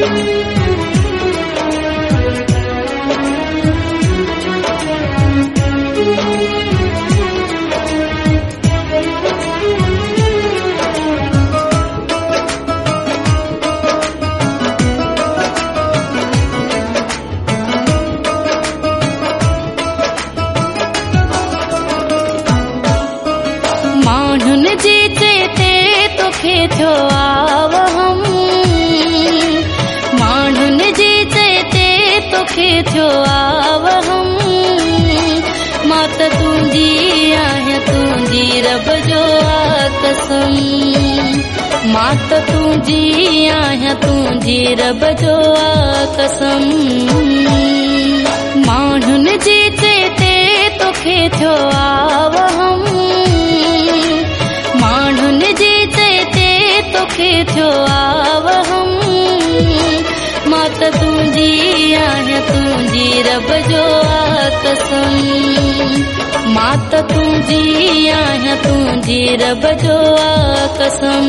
माण्हुनि जी चेते तोखे थियो आव हम, माण्हुनि जी चेते तोखे थियो आव हम। मां त तुंहिंजी आहियां तुंहिंजी रब जो आ कसम, मां त तुंहिंजी आहियां तुंहिंजी रब जो आ कसम। माण्हुनि जी चेते तोखे थियो आव हम, माण्हुनि जी चेते तोखे थियो आव हम। मां त तुंहिंजी आहियां तुंहिंजी रब जो आ कसम, मां त तुंहिंजी आहियां तुंहिंजी रब जो आ कसम।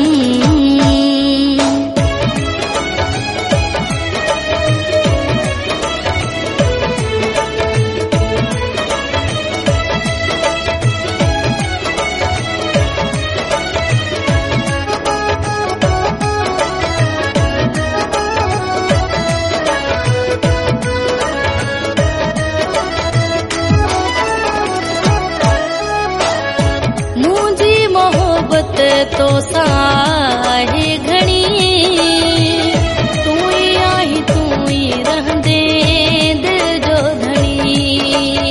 तो साहे घणी तू ही आई तू ही रहंदे दिल जो धणी।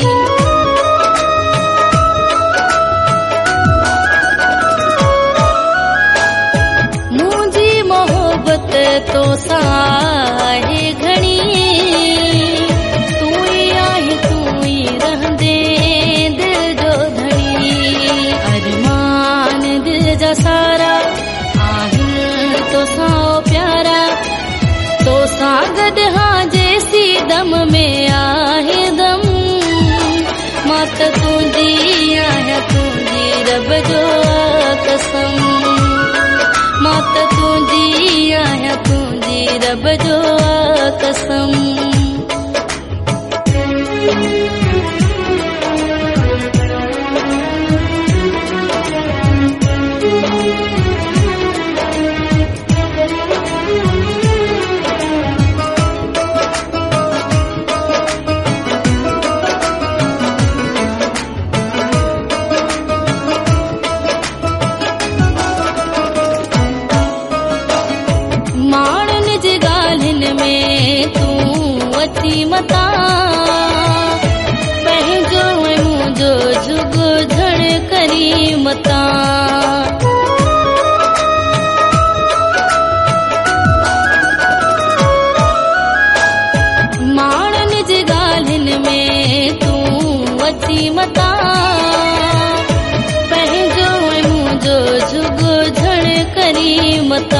मुझी मोहब्बत तो साहे घणी तू ही आई तू ही रहंदे दिल जो धणी। अरमान दिल जा सारा आहिनि तोसां प्यारा, तोसां गॾु हाँ जेसी दम में आहे दम। मां त तुंहिंजी आहियां तुंहिंजी रब जो आ कसम, मां त तुंहिंजी आहियां तुंहिंजी रब जो आ कसम। माण्हुनि जी ॻाल्हियुनि में तूं अची मता, पंहिंजो ऐं मुंहिंजो जुगो झड़ करी मता। माण्हुनि जी ॻाल्हियुनि में तूं अची मता, पंहिंजो ऐं मुंहिंजो जुगो झड़ करी मता।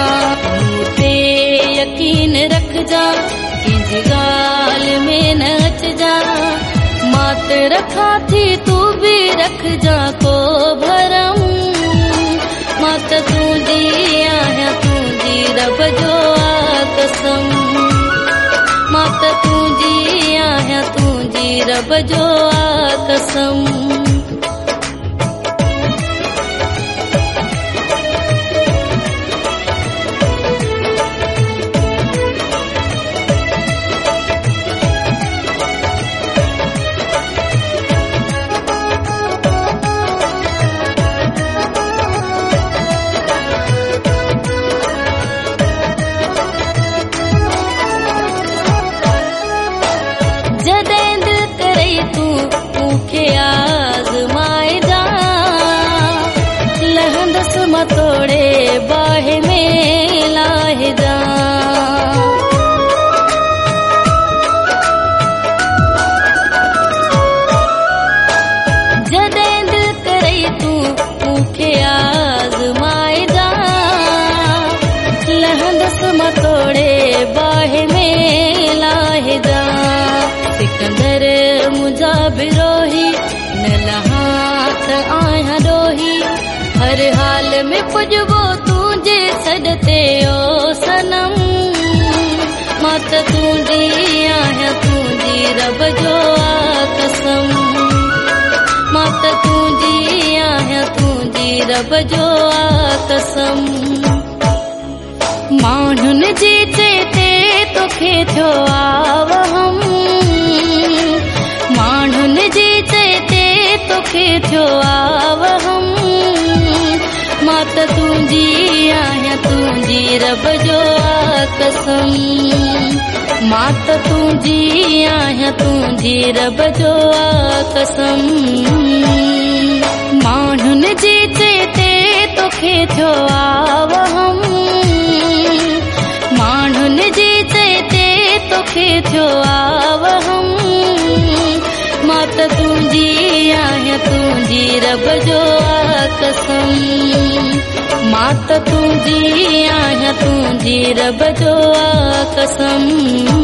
यकीन रखजा कंहिंजी ॻाल्हि में न अचजा, मां त रखां थी तूं बि रखजा को भरम। मां त तुंहिंजी आहियां तुंहिंजी रब जो आ कसम, मां त तुंहिंजी आहियां तुंहिंजी रब जो आ कसम। जॾहिं दिल करे तूं मूंखे आज़माए जा, लहंदसि मां तोड़े बाहि में लाहे जा। जॾहिं दिल करे तूं मूंखे आज़माए जा, लहंदसि मां तोड़े बाहि में लाहे जा। सिकंदर मुंहिंजा बिरोही न लहात आहियां ॾोही, हर हाल में पुॼबो तुंहिंजे सॾ ते ओ सनम। तुंहिंजी आहियां तुंहिंजी रब जो आ कसम मां त तुंहिंजी आहियां तुंहिंजी रब जो आ कसम माण्हुनि जी चेते तोखे थियो आ वहम माण्हुनि जी चेते तोखे थियो आ वहम मां त तुंहिंजी आहियां तुंहिंजी रब जो आ कसम मां त तुंहिंजी आहियां तुंहिंजी रब जो आ कसम माण्हुनि जी चेते तोखे थियो आ वहम माण्हुनि जी चेते तोखे थियो आ वहम मां त तुंहिंजी आहियां तुंहिंजी रब जो आ कसम मां त तुंहिंजी आहियां तुंहिंजी रब जो आ कसम